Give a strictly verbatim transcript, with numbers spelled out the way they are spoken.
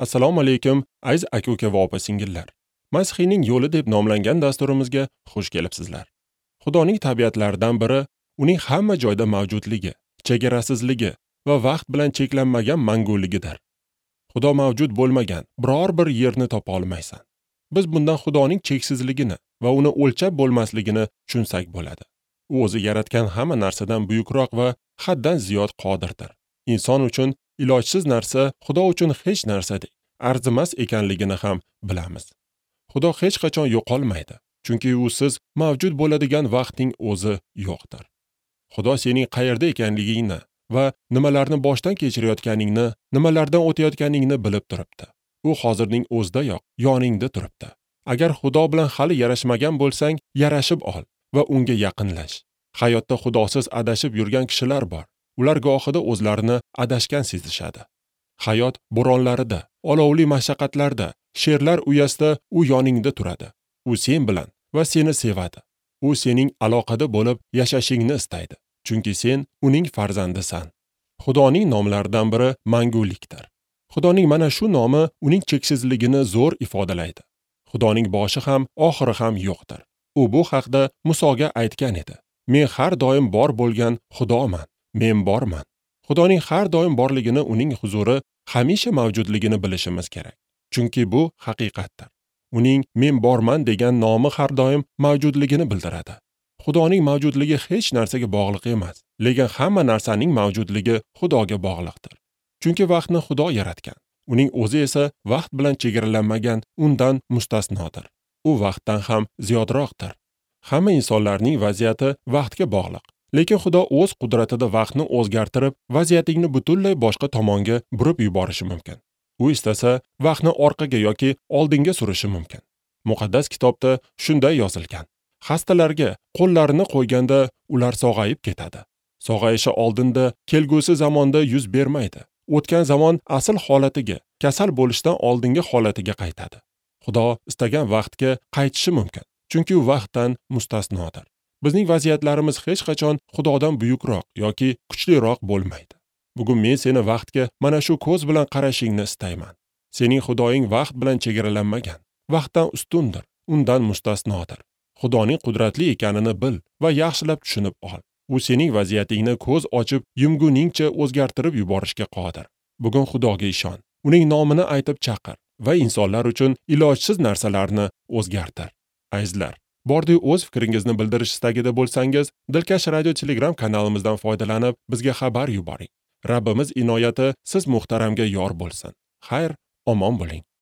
Assalomu alaykum, aziz aka-uka va opa-singillar. Masihiyning yo'li deb nomlangan dasturimizga xush kelibsizlar. Xudoning tabiatlaridan biri uning hamma joyda mavjudligi, chegarasizligi va vaqt bilan cheklanmagan manguligidir. Xudo mavjud bo'lmagan biror bir yerni topa olmaysan. Biz bundan Xudoning cheksizligini va uni o'lchab bo'lmasligini tushunsak bo'ladi. U o'zi yaratgan hamma narsadan buyukroq va haddan ziyod qodirdir. Inson uchun ilojsiz narsa Xudo uchun hech narsadek arzimas ekanligini ham bilamiz. Xudo hech qachon yo'qolmaydi, chunki u siz mavjud bo'ladigan vaqtning o'zi yo'qdir. Xudo sening qayerda ekanligingni va nimalarni boshdan kechirayotganingni, nimalardan o'tayotganingni bilib turibdi. U hozirning o'zidayoq yoningda turibdi. Agar Xudo bilan hali yarashmagan bo'lsang, yarashib ol va unga yaqinlash. Hayotda Xudosiz adashib yurgan kishilar bor. Ular gohida o'zlarini adashgan sezishadi. Hayot bo'ronlarida, olovli mashaqqatlarda, sherlar uyasida u yoningda turadi. U sen bilan va seni sevadi. U sening aloqada bo'lib yashashingni istaydi, chunki sen uning farzandisan. Xudoning nomlaridan biri mangulikdir. Xudoning mana shu nomi uning cheksizligini zo'r ifodalaydi. Xudoning boshi ham, oxiri ham yo'qdir. U bu haqda Musoga aytgan edi. Men har doim bor bo'lgan Xudoman. Men borman. Xudoning har doim borligini, uning huzuri hamisha mavjudligini bilishimiz kerak. Chunki bu haqiqatdir. Uning men borman degan nomi har doim mavjudligini bildiradi. Xudoning mavjudligi hech narsaga bog'liq emas, lekin hamma narsaning mavjudligi Xudoga bog'liqdir. Chunki vaqtni Xudo yaratgan. Uning o'zi esa vaqt bilan chegaralanmagan, undan mustasnodir. U vaqtdan ham ziyodroqdir. Hamma insonlarning vaziyati vaqtga bog'liq. Lekin Xudo o'z qudratida vaqtni o'zgartirib, vaziyatingni butunlay boshqa tomonga burib yuborishi mumkin. U istasa, vaqtni orqaga yoki oldinga surishi mumkin. Muqaddas kitobda shunday yozilgan. Xastalarga qo'llarini qo'yganda ular sog'ayib ketadi. Sog'ayishi oldinda kelgusi zamonda yuz bermaydi. O'tgan zamon asl holatiga, kasal bo'lishdan oldingi holatiga qaytadi. Xudo istagan vaqtga qaytishi mumkin, chunki u vaqtdan mustasnodir. Bizning vaziyatlarimiz hech qachon Xudodan buyukroq yoki kuchliroq bo'lmaydi. Bugun men seni vaqtga mana shu ko'z bilan qarashingni istayman. Sening Xudoing vaqt bilan chegaralanmagan, vaqtdan ustundir, undan mustasnodir. Xudoning qudratli ekanini bil va yaxshilab tushunib ol. U sening vaziyatingni ko'z ochib yumguningcha o'zgartirib yuborishga qodir. Bugun Xudoga ishon, uning nomini aytib chaqir va insonlar uchun ilojsiz narsalarni o'zgartir. Azizlar, Bordi o'z fikringizni bildirish istagida bo'lsangiz, Dilkash radio Telegram kanalimizdan foydalanib bizga xabar yuboring. Rabbimiz inoyati siz muhtaramga yor bo'lsin. Xayr, omon bo'ling.